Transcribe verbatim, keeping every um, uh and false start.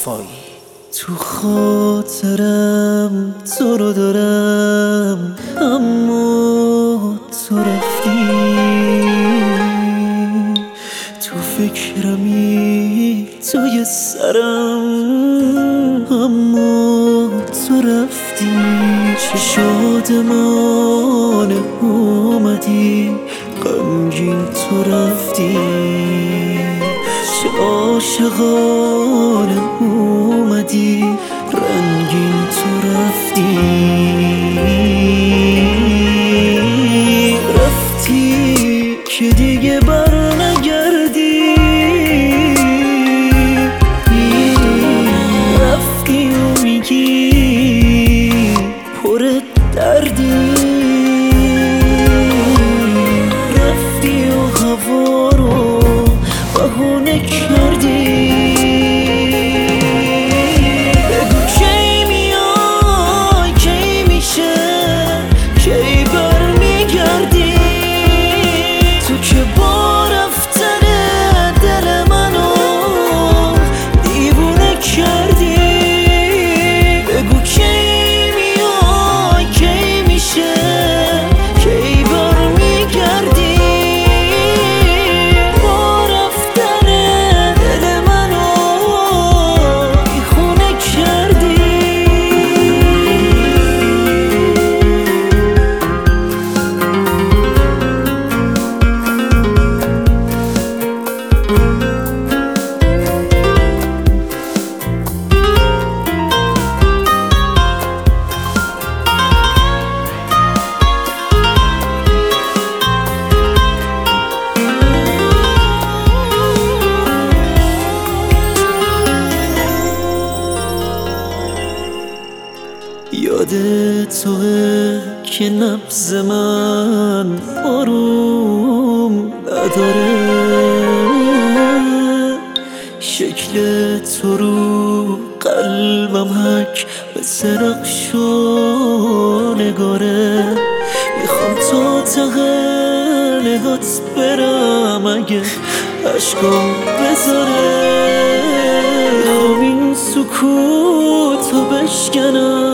صفایی. تو خاطرم تو رو دارم، اما تو رفتی. تو فکرمی توی سرم، اما تو رفتی. چه شادمانه اومدی، غمگین تو رفتی. چه عاشقانه اومدی، رنگین تو رفتی. رفتی که دیگه بر نگردی، رفتی و میگی پر دردی. رفتی و هوا رو بهونه کردی. بگو کی میای، کی میشه، کی برمیگردی. تو که با رفتن دل منو دیوونه کردی. بگو کی میای، کی میشه، کی برمیگردی. با رفتن دل منو دیوونه کردی. یاد توه که نبض من آروم نداره. شکل تو رو قلبم حک به سرخش و نگاره. میخوام تا ته نگات برم اگه عشقام بذاره. میخوام این سکوت رو بشکنم،